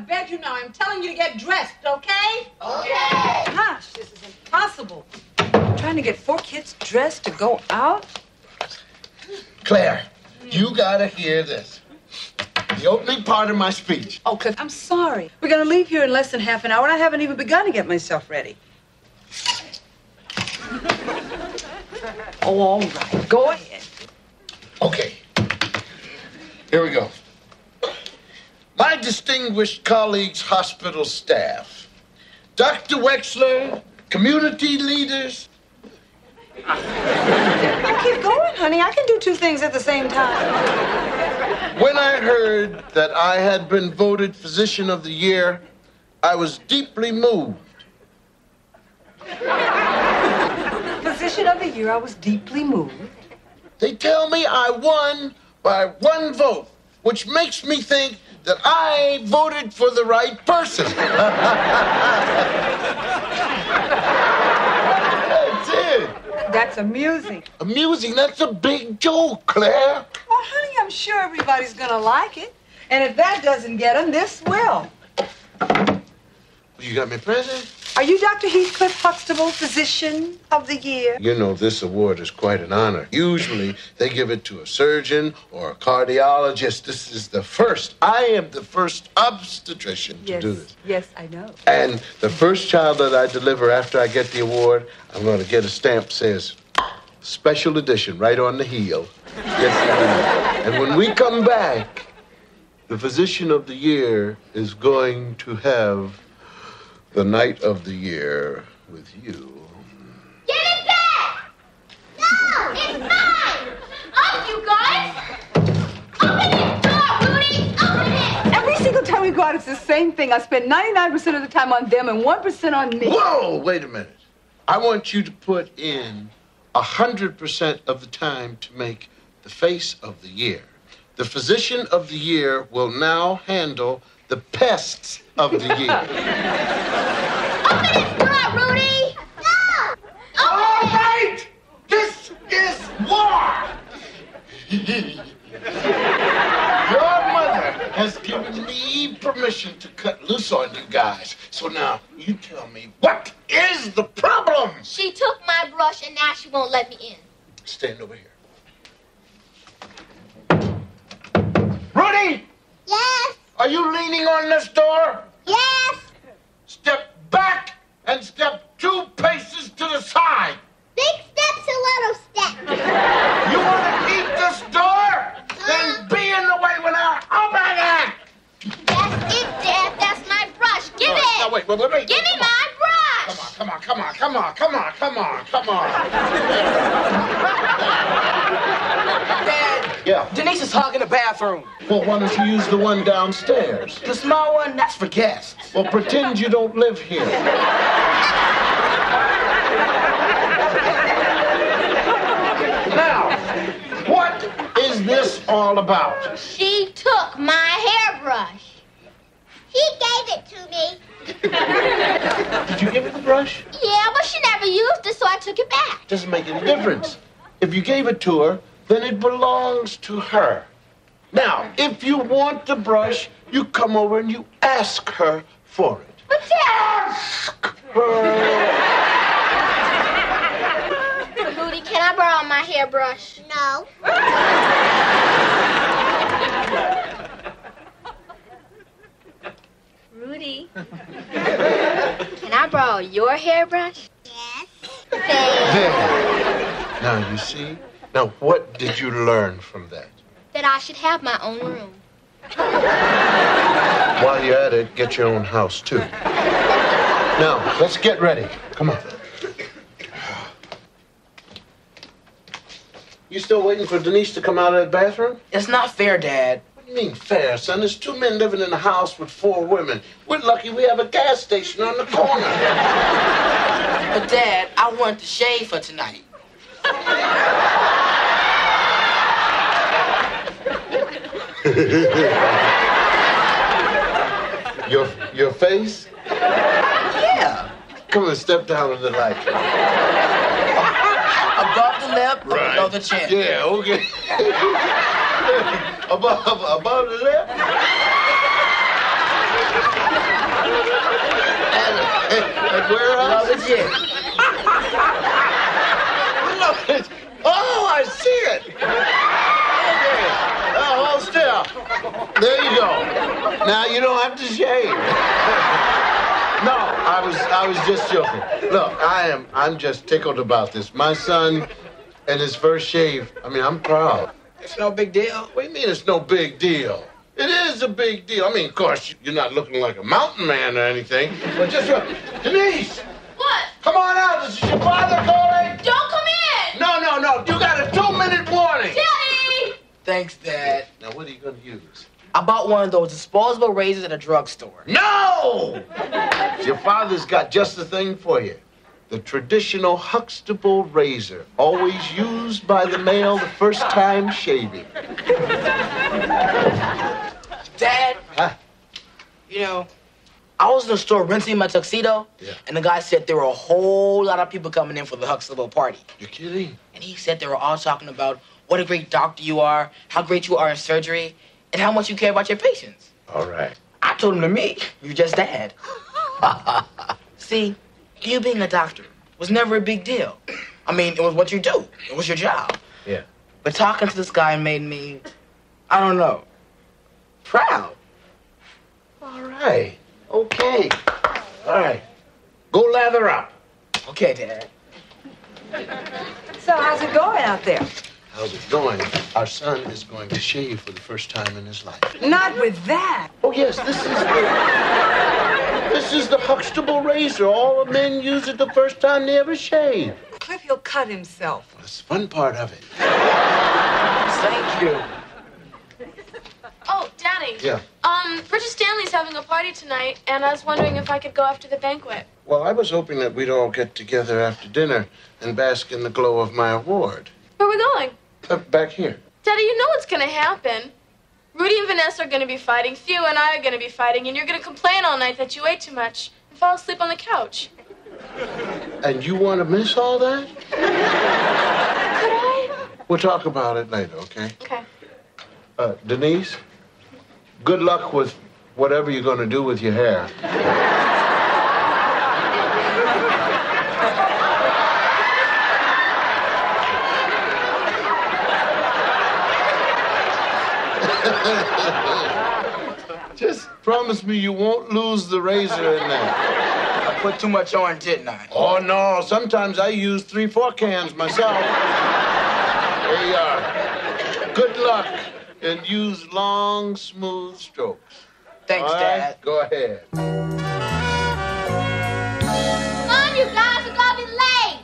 bed you now. I'm telling you to get dressed, okay? Okay. Gosh, this is impossible. Trying to get 4 kids dressed to go out? Claire, you gotta hear this. The opening part of my speech. Oh, Cliff, I'm sorry. We're going to leave here in less than half an hour, and I haven't even begun to get myself ready. Oh, all right. Go ahead. Okay. Here we go. My distinguished colleagues, hospital staff, Dr. Wexler, community leaders. Keep going, honey. I can do 2 things at the same time. When I heard that I had been voted Physician of the Year, I was deeply moved. Physician of the Year, I was deeply moved. They tell me I won by 1 vote, which makes me think that I voted for the right person. I did. That's amusing. Amusing? That's a big joke, Claire. Well, honey, I'm sure everybody's going to like it. And if that doesn't get them, this will. You got me a present? Are you Dr. Heathcliff Huxtable, Physician of the Year? You know, this award is quite an honor. Usually, they give it to a surgeon or a cardiologist. This is the first. I am the first obstetrician to do this. Yes, I know. And the first child that I deliver after I get the award, I'm going to get a stamp that says, special edition, right on the heel. Yes, and when we come back, the Physician of the Year is going to have the night of the year with you. Give it back! No, it's mine! Up, you guys! Open it, door, Rudy! Open it! Every single time we go out, it's the same thing. I spend 99% of the time on them and 1% on me. Whoa, wait a minute. I want you to put in 100% of the time to make the face of the year. The Physician of the Year will now handle the pests of the year. Open it, door, Rudy! No! All right! This is war! Your mother has given me permission to cut loose on you guys. So now, you tell me, what is the problem? She took my brush and now she won't let me in. Stand over here. Rudy! Yes? Are you leaning on this door? Yes? Step back and step 2 paces to the side. Big steps and little steps. You want to keep this door? Then be in the way when I open it. That's it, Dad. That's my brush. Give it. Now, wait. Give me my brush. Come on. Dad, Yeah. Denise is hogging the bathroom. Well, why don't you use the one downstairs? The small one, that's for guests. Well, pretend you don't live here. Now, what is this all about? She took my hairbrush. He gave it to me. Did you give her the brush? Yeah, but she never used it, so I took it back. Doesn't make any difference. If you gave it to her, then it belongs to her. Now, if you want the brush, you come over and you ask her for it. But Dad... Ask her. Rudy, can I borrow my hairbrush? No. Rudy, can I borrow your hairbrush? Yes. Thanks. There. Now, you see? Now, what did you learn from that? That I should have my own room. While you're at it, get your own house, too. Now, let's get ready. Come on. You still waiting for Denise to come out of that bathroom? It's not fair, Dad. What do you mean fair, son? There's 2 men living in a house with 4 women. We're lucky we have a gas station on the corner. But, Dad, I wanted to shave for tonight. Your face? Yeah. Come on, step down in the light. Above the lip, below the chin. Yeah, okay. above the lip. At warehouse? Legit. Look, oh, I see it. Okay. Hold still. There you go. Now you don't have to shave. No, I was just joking. Look, I'm just tickled about this. My son and his first shave. I mean, I'm proud. It's no big deal. What do you mean it's no big deal? It is a big deal. I mean, of course, you're not looking like a mountain man or anything. But just look. Denise! What? Come on out. This is your father calling. Don't come in! No. You got a 2-minute warning. Daddy! Thanks, Dad. Now, what are you going to use? I bought one of those disposable razors at a drugstore. No! Your father's got just the thing for you. The traditional Huxtable razor, always used by the male the first time shaving. Dad, Huh? you know, I was in the store rinsing my tuxedo, Yeah. and the guy said there were a whole lot of people coming in for the Huxtable party. You're kidding? And he said they were all talking about what a great doctor you are, how great you are in surgery, and how much you care about your patients. All right. I told him to me, you're just Dad. See, you being a doctor was never a big deal. I mean, it was what you do. It was your job. Yeah. But talking to this guy made me, I don't know, proud. All right. Okay. All right. Go lather up. Okay, Dad. So how's it going out there? How's it going? Our son is going to shave for the first time in his life. Not with that. Oh, yes, this is the Huxtable razor. All the men use it the first time they ever shave. Cliff, he'll cut himself. That's the fun part of it. Thank you. Oh, Daddy. Yeah. Bridget Stanley's having a party tonight, and I was wondering if I could go after the banquet. Well, I was hoping that we'd all get together after dinner and bask in the glow of my award. Where are we going? Back here. Daddy, you know what's gonna happen. Rudy and Vanessa are gonna be fighting, Theo and I are gonna be fighting, and you're gonna complain all night that you ate too much and fall asleep on the couch. And you want to miss all that? Could I? We'll talk about it later, okay? Okay. Denise, good luck with whatever you're going to do with your hair. Just promise me you won't lose the razor in there. I put too much on, didn't I? Oh, no. Sometimes I use 3-4 cans myself. There you are. Good luck, and use long, smooth strokes. Thanks, All right? Dad. Go ahead. Come on, you guys, we're gonna be late.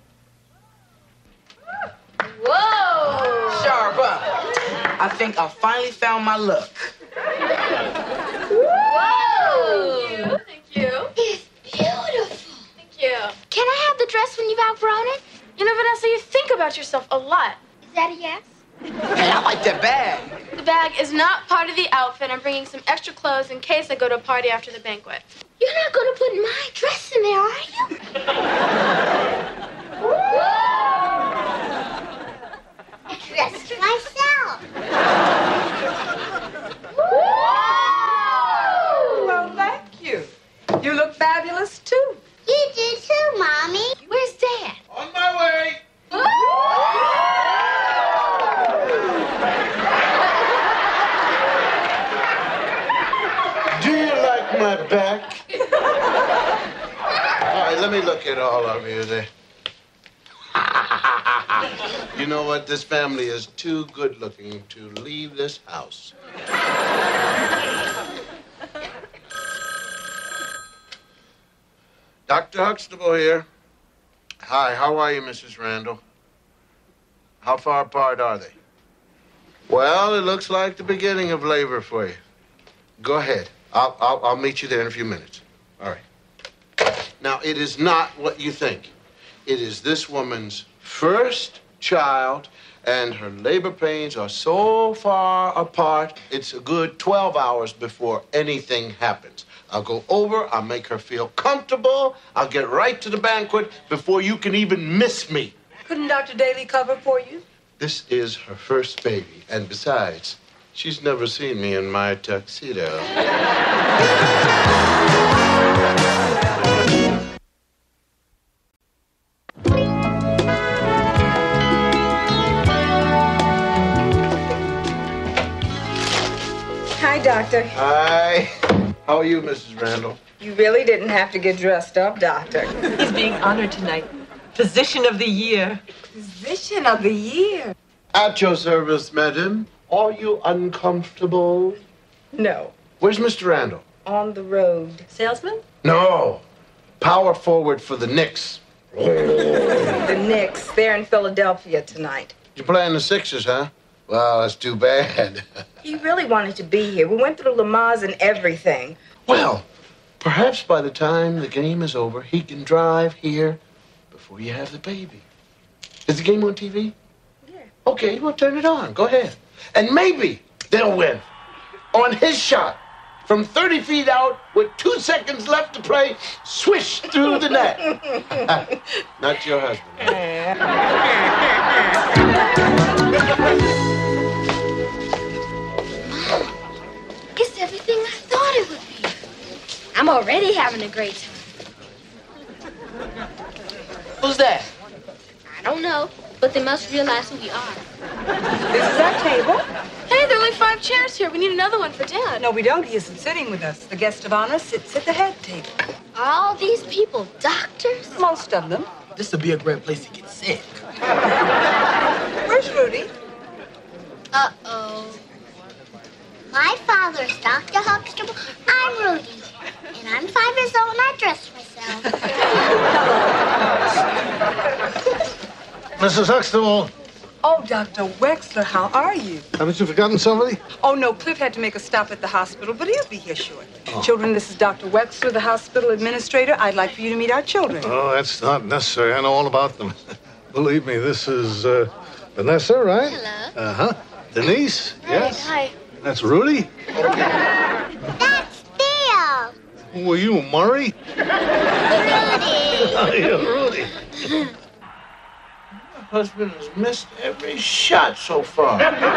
Whoa! Sharp, huh? I think I finally found my look. Whoa! Thank you. It's beautiful. Thank you. Can I have the dress when you've outgrown it? You know, Vanessa, you think about yourself a lot. Is that a yes? Hey, I like that bag. The bag is not part of the outfit. I'm bringing some extra clothes in case I go to a party after the banquet. You're not going to put my dress in there, are you? I dressed myself. Well, thank you. You look fabulous, too. You do too, Mommy. Where's Dad? On my way. Do you like my back? All right, let me look at all of you there. You know what? This family is too good looking to leave this house. Dr. Huxtable here. Hi, how are you, Mrs. Randall? How far apart are they? Well, it looks like the beginning of labor for you. Go ahead. I'll meet you there in a few minutes. All right. Now, it is not what you think. It is this woman's first child, and her labor pains are so far apart, it's a good 12 hours before anything happens. I'll go over, I'll make her feel comfortable, I'll get right to the banquet before you can even miss me. Couldn't Dr. Daly cover for you? This is her first baby, and besides, she's never seen me in my tuxedo. Doctor. Hi. How are you, Mrs. Randall? You really didn't have to get dressed up, Doctor. He's being honored tonight. Physician of the Year. Physician of the Year. At your service, madam. Are you uncomfortable? No. Where's Mr. Randall? On the road. Salesman? No. Power forward for the Knicks. The Knicks. They're in Philadelphia tonight. You playing the Sixers, huh? Well, that's too bad. He really wanted to be here. We went through Lamaze and everything. Well, perhaps by the time the game is over, he can drive here before you have the baby. Is the game on TV? Yeah. Okay, well, turn it on. Go ahead. And maybe they'll win on his shot. From 30 feet out, with 2 seconds left to play, swish through the net. Not your husband. It's everything I thought it would be. I'm already having a great time. Who's that? I don't know, but they must realize who we are. This is our table. Hey, there are only 5 chairs here. We need another one for Dad. No, we don't. He isn't sitting with us. The guest of honor sits at the head table. Are all these people doctors? Most of them. This would be a great place to get sick. Where's Rudy? Uh-oh. My father's Dr. Huxtable. I'm Rudy. And I'm 5 years old and I dress myself. Mrs. Huxtable, Oh, Dr. Wexler, how are you? haven't you forgotten somebody? Oh, no, Cliff had to make a stop at the hospital, but he'll be here shortly. Children, this is Dr. Wexler, the hospital administrator. I'd like for you to meet our children. Oh, that's not necessary. I know all about them. Believe me, this is Vanessa, right? Hello. Uh-huh. Denise? Yes. Hi. That's Rudy? That's Theo. Who are you, Murray? Rudy. Oh, you're Rudy. Husband has missed every shot so far.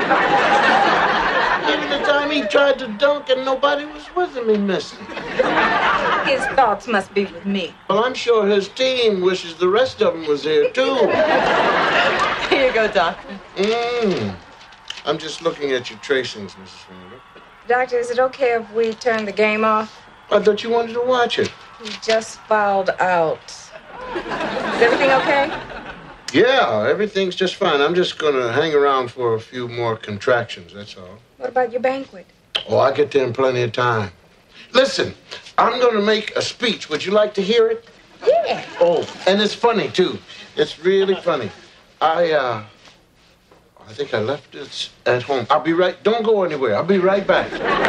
Even the time he tried to dunk and nobody was with him, he missed it. His thoughts must be with me. Well, I'm sure his team wishes the rest of them was here, too. Here you go, Doctor. I'm just looking at your tracings, Mrs. Randall. Doctor, is it okay if we turn the game off? I thought you wanted to watch it. He just fouled out. Is everything okay? Yeah, everything's just fine. I'm just going to hang around for a few more contractions, that's all. What about your banquet? Oh, I get there in plenty of time. Listen, I'm going to make a speech. Would you like to hear it? Yeah. Oh, and it's funny, too. It's really funny. I think I left it at home. I'll be right... Don't go anywhere. I'll be right back.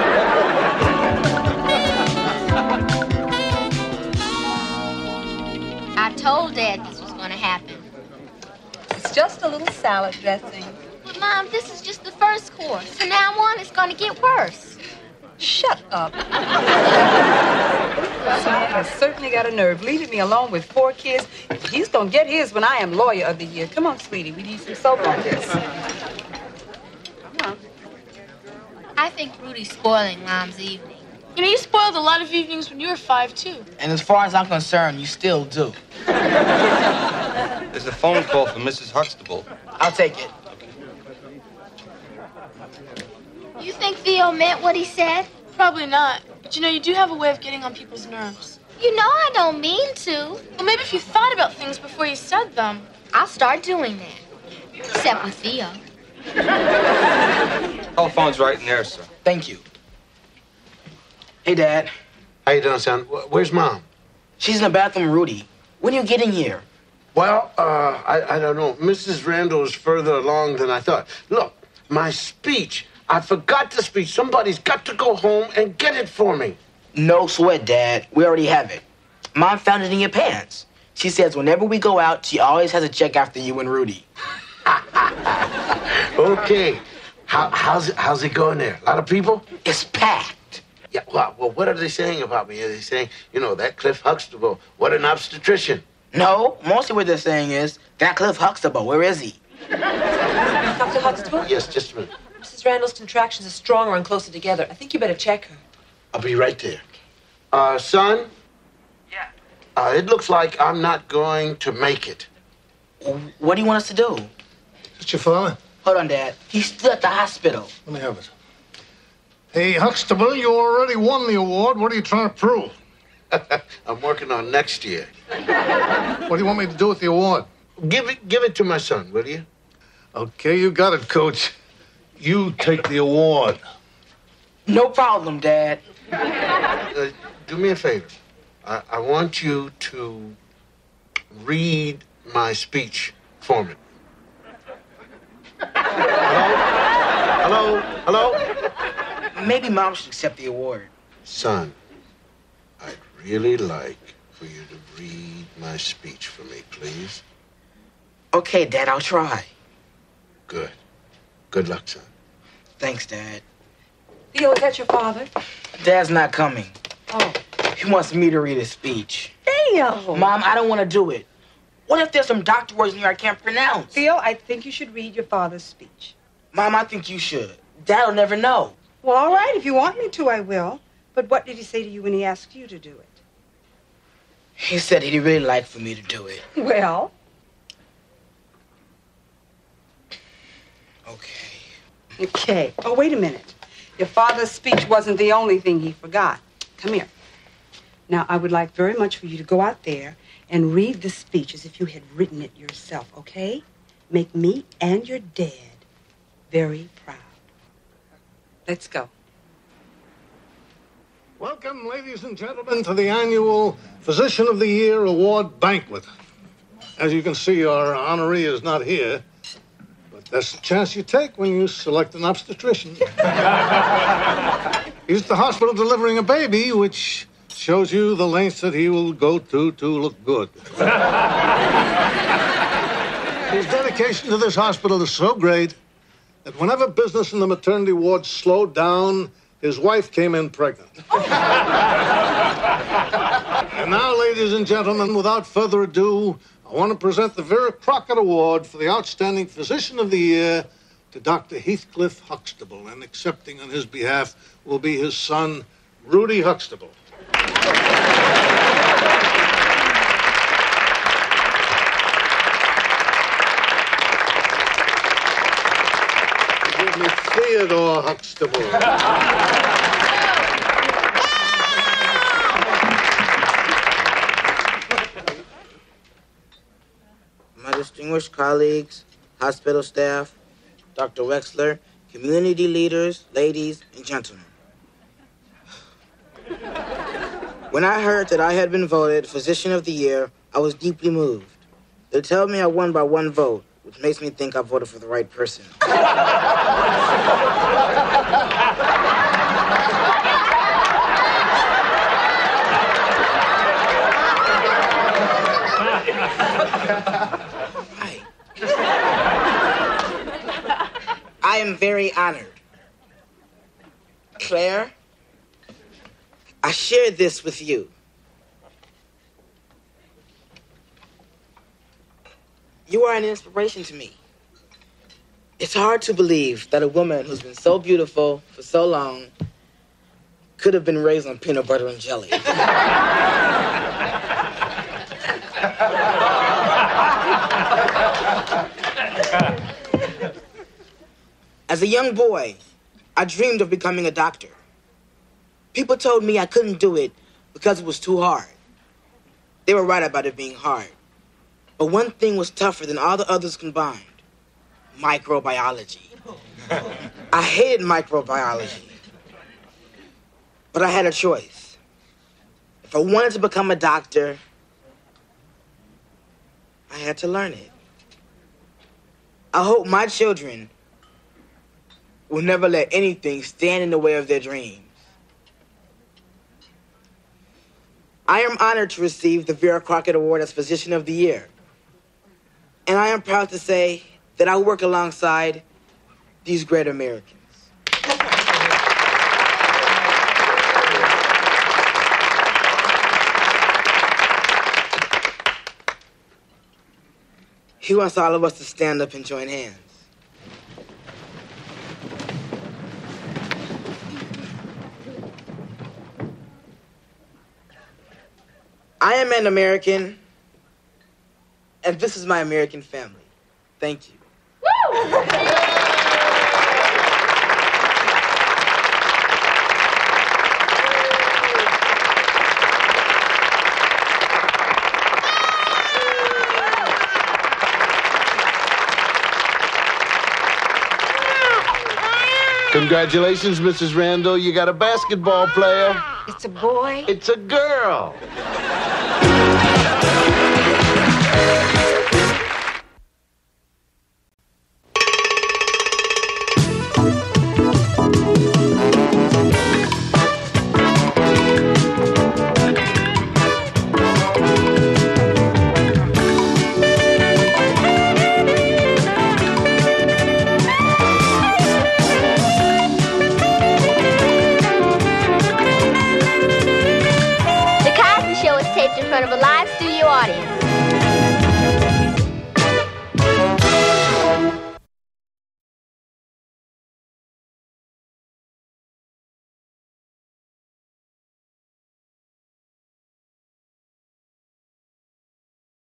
I told Dad this was going to happen. It's just a little salad dressing. But, Mom, this is just the first course. From now on, it's going to get worse. Shut up. Someone has certainly got a nerve leaving me alone with 4 kids. He's going to get his when I am lawyer of the year. Come on, sweetie. We need some soap on this. Come on. I think Rudy's spoiling Mom's evening. You know, you spoiled a lot of evenings when you were 5, too. And as far as I'm concerned, you still do. There's a phone call from Mrs. Huxtable. I'll take it. You think Theo meant what he said? Probably not. But you know, you do have a way of getting on people's nerves. You know I don't mean to. Well, maybe if you thought about things before you said them. I'll start doing that. Except with Theo. Telephone's right in there, sir. Thank you. Hey, Dad. How you doing, son? Where's Mom? She's in the bathroom with Rudy. When are you getting here? Well, I don't know. Mrs. Randall is further along than I thought. Look, my speech. I forgot the speech. Somebody's got to go home and get it for me. No sweat, Dad. We already have it. Mom found it in your pants. She says whenever we go out, she always has a check after you and Rudy. Okay. How's it going there? A lot of people? It's packed. Yeah, well, what are they saying about me? Are they saying, that Cliff Huxtable, what an obstetrician? No, mostly what they're saying is, that Cliff Huxtable, where is he? Dr. Huxtable? Yes, just a minute. Mrs. Randall's contractions are stronger and closer together. I think you better check her. I'll be right there. Son? Yeah. It looks like I'm not going to make it. What do you want us to do? Is that your father? Hold on, Dad. He's still at the hospital. Let me have it. Hey, Huxtable, you already won the award. What are you trying to prove? I'm working on next year. What do you want me to do with the award? Give it to my son, will you? Okay, you got it, Coach. You take the award. No problem, Dad. Do me a favor. I want you to read my speech for me. Hello? Maybe Mom should accept the award. Son, I'd really like for you to read my speech for me, please. Okay, Dad, I'll try. Good. Good luck, son. Thanks, Dad. Theo, is that your father? Dad's not coming. Oh. He wants me to read his speech. Theo! Mom, I don't want to do it. What if there's some doctor words in here I can't pronounce? Theo, I think you should read your father's speech. Mom, I think you should. Dad'll never know. Well, all right. If you want me to, I will. But what did he say to you when he asked you to do it? He said he'd really like for me to do it. Well? Okay. Oh, wait a minute. Your father's speech wasn't the only thing he forgot. Come here. Now, I would like very much for you to go out there and read the speech as if you had written it yourself, okay? Make me and your dad very proud. Let's go. Welcome, ladies and gentlemen, to the annual Physician of the Year Award Banquet. As you can see, our honoree is not here, but that's the chance you take when you select an obstetrician. He's at the hospital delivering a baby, which shows you the lengths that he will go to look good. His dedication to this hospital is so great that whenever business in the maternity ward slowed down, his wife came in pregnant. And now, ladies and gentlemen, without further ado, I want to present the Vera Crockett Award for the Outstanding Physician of the Year to Dr. Heathcliff Huxtable, and accepting on his behalf will be his son, Rudy Huxtable. Give me Theodore Huxtable. My distinguished colleagues, hospital staff, Dr. Wexler, community leaders, ladies, and gentlemen. When I heard that I had been voted Physician of the Year, I was deeply moved. They tell me I won by one vote, which makes me think I voted for the right person. I am very honored. Claire, I share this with you. You are an inspiration to me. It's hard to believe that a woman who's been so beautiful for so long could have been raised on peanut butter and jelly. As a young boy, I dreamed of becoming a doctor. People told me I couldn't do it because it was too hard. They were right about it being hard. But one thing was tougher than all the others combined: microbiology. I hated microbiology. But I had a choice. If I wanted to become a doctor, I had to learn it. I hope my children will never let anything stand in the way of their dreams. I am honored to receive the Vera Crockett Award as Physician of the Year. And I am proud to say that I work alongside these great Americans. He wants all of us to stand up and join hands. I am an American, and this is my American family. Thank you. Woo! Congratulations, Mrs. Randall. You got a basketball player. It's a boy. It's a girl. The Cosby Show is taped in front of a live studio audience.